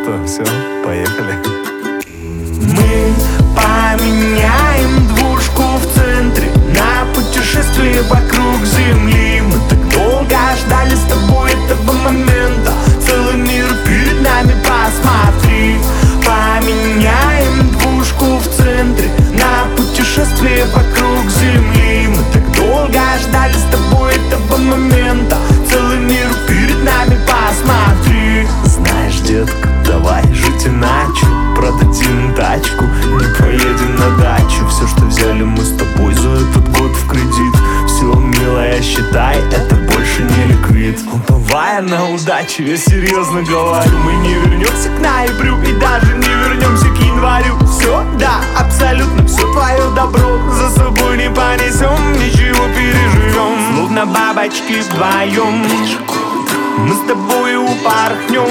что, все, поехали. Мы поменяем двушку в центре на путешествие вокруг Земли. Мы так долго ждали с тобой этого момента. Целый мир перед нами, посмотри. Поменяем двушку в центре на путешествие вокруг Земли. Мы так долго ждали с тобой этого момента. Целый мир перед нами, посмотри. Знаешь, детка, давай жить иначе. Продадим тачку, не поедем на дачу. Все, что взяли мы с тобой за этот год в кредит. Все, милая, считай, это больше не ликвид. Давай на удачу, я серьезно говорю. Мы не вернемся к ноябрю и даже не вернемся к январю. Все, да, абсолютно все твое добро за собой не понесем, ничего переживем. Словно бабочки вдвоем мы с тобой упорхнем.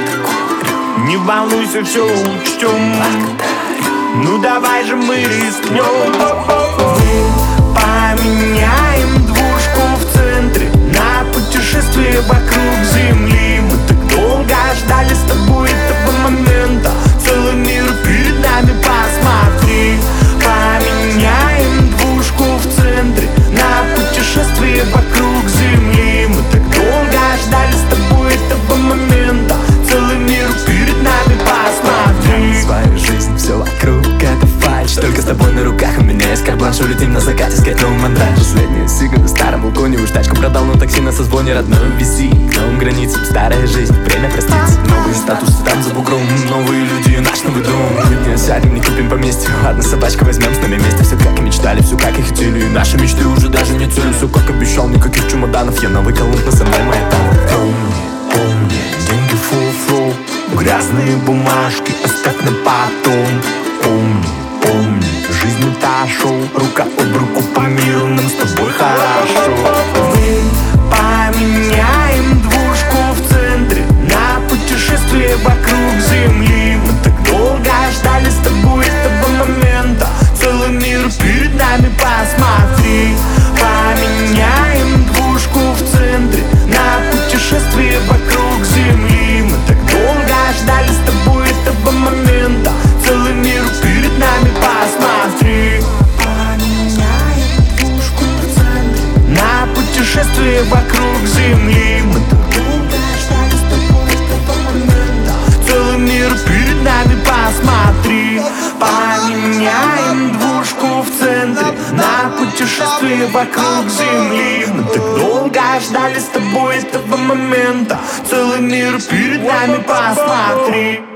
Не волнуйся, все учтем. Ну давай же мы рискнем. Мы поменяем двушку в центре на путешествие вокруг Земли. Мы так долго ждали с тобой этого момента. Целый мир перед нами, посмотри. Поменяем двушку в центре на путешествие вокруг Земли. Мы так долго ждали с тобой этого момента. Целый мир перед нами, посмотри. Свою жизнь, все вокруг это фальшь. Только с тобой на руках у меня есть карт-бланш. Улетим на закате, искать новый мандраж. Последние сигналы старому коню. Уж тачку продал, но такси на созвоне родной вези. К новым границам старая жизнь, время проститься. Новые статусы там за бугром, новые люди, наш новый дом. Ведь не сядем, не купим поместье. Ладно, собачка, возьмем с нами вместе. Все как и мечтали, все как и хотели. И наши мечты уже даже не цели. Все как обещал, никаких чемоданов. Я новый Колумб, на самой моя там. Помни, деньги full flow. Грязные бумажки оставь на потом. Помни, жизнь это шоу. Рука об руку по миру, нам с тобой хорошо. Мы поменяем двушку в центре на путешествие вокруг Земли. Мы так долго ждали с тобой этого момента. Целый мир перед нами, посмотри. Поменяем двушку в центре на путешествие вокруг Земли. Мы так долго ждали с тобой этого момента. Целый мир перед нами, посмотри. Поменяем двушку в центре на путешествие вокруг Земли. Мы так долго ждали с тобой этого момента. Целый мир перед нами, посмотри. Поменяем двушку в центре на путешествие вокруг Земли. Мы так долго ждали с тобой этого момента. Целый мир перед нами, посмотри.